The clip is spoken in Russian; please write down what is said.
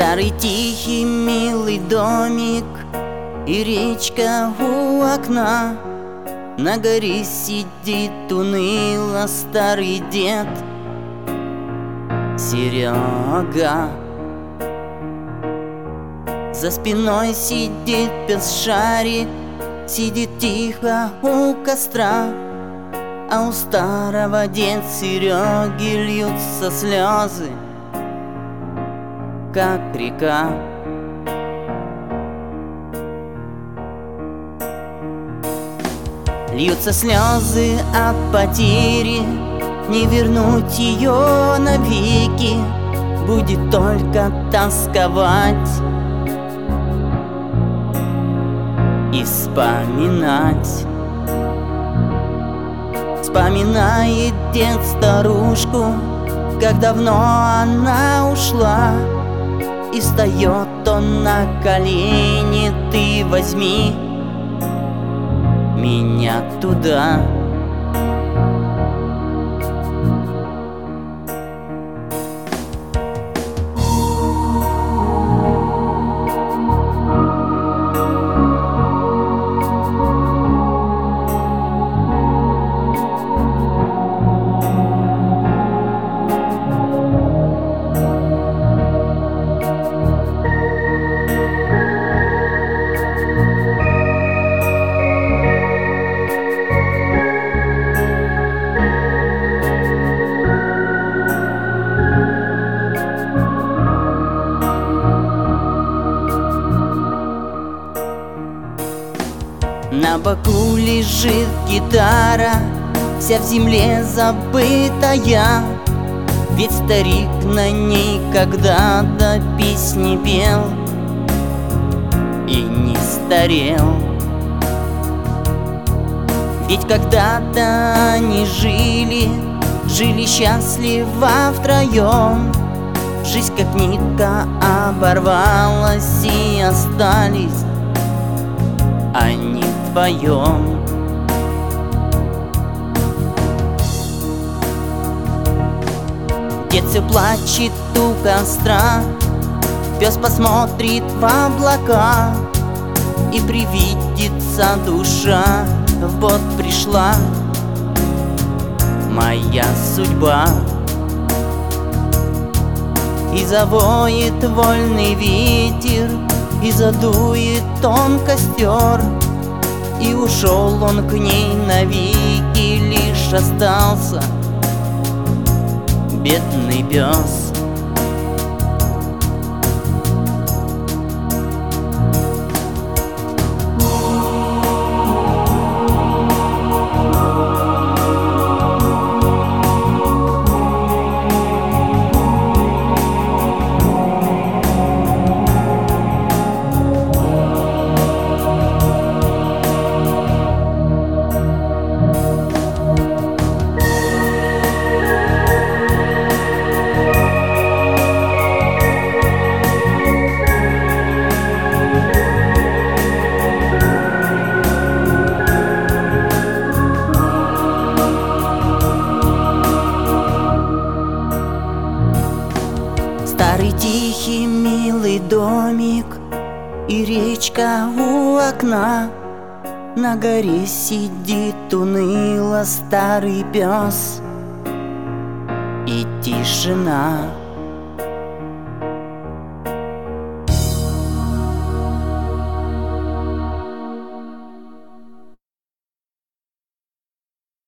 Старый тихий милый домик и речка у окна. На горе сидит уныло старый дед Серега. За спиной сидит пес Шарик, сидит тихо у костра. А у старого дед Сереги льются слезы, как река. Льются слезы от потери, не вернуть ее навеки, будет только тосковать и вспоминать. Вспоминает дед старушку, как давно она ушла, и встает он на колени: ты возьми меня туда. На боку лежит гитара, вся в земле забытая, ведь старик на ней когда-то песни пел и не старел. Ведь когда-то они жили счастливо втроем. Жизнь как нитка оборвалась, и остались они вдвоем. Дед все плачет у костра, пес посмотрит в облака, и привидится душа: вот пришла моя судьба. И завоет вольный ветер, и задует он костер, и ушел он к ней навеки, лишь остался бедный пес. Старый тихий милый домик и речка у окна. На горе сидит уныло старый пес и тишина.